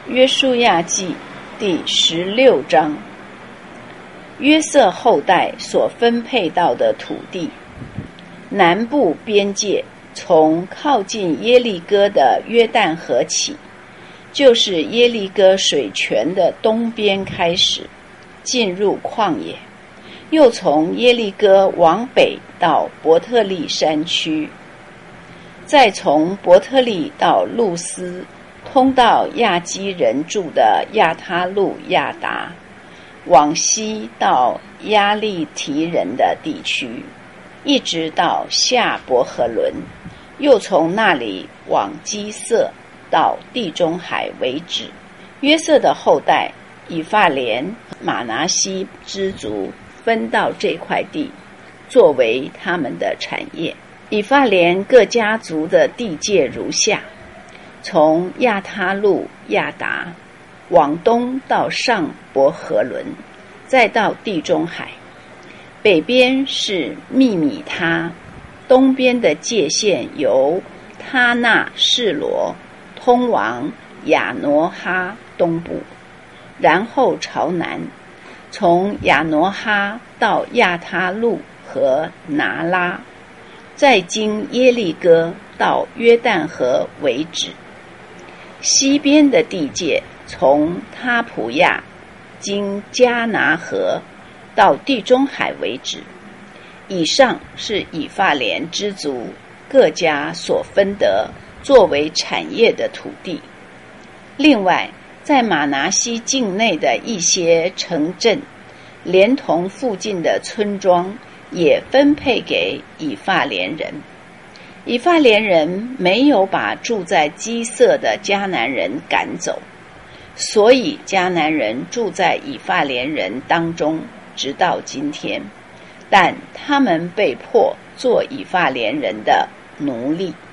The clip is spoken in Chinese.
约书亚记第16章，约瑟后代所分配到的土地，南部边界从靠近耶利哥的约旦河起，就是耶利哥水泉的东边开始，进入旷野，又从耶利哥往北到伯特利山区，再从伯特利到路斯，通到亚基人住的亚他路亚达，往西到亚利提人的地区，一直到下伯和伦，又从那里往基色到地中海为止。约瑟的后代以法莲、马拿西支族分到这块地，作为他们的产业。以法莲各家族的地界如下：从亚他路亚达往东到上伯和伦，再到地中海，北边是密米他，东边的界限由他那示罗通往亚挪哈东部，然后朝南，从亚挪哈到亚他路和拿拉，再经耶利哥到约旦河为止。西边的地界从他普亚经加拿河到地中海为止。以上是以法莲支族各家所分得作为产业的土地。另外，在马拿西境内的一些城镇，连同附近的村庄，也分配给以法莲人。以法莲人没有把住在基色的迦南人赶走，所以迦南人住在以法莲人当中，直到今天，但他们被迫做以法莲人的奴隶。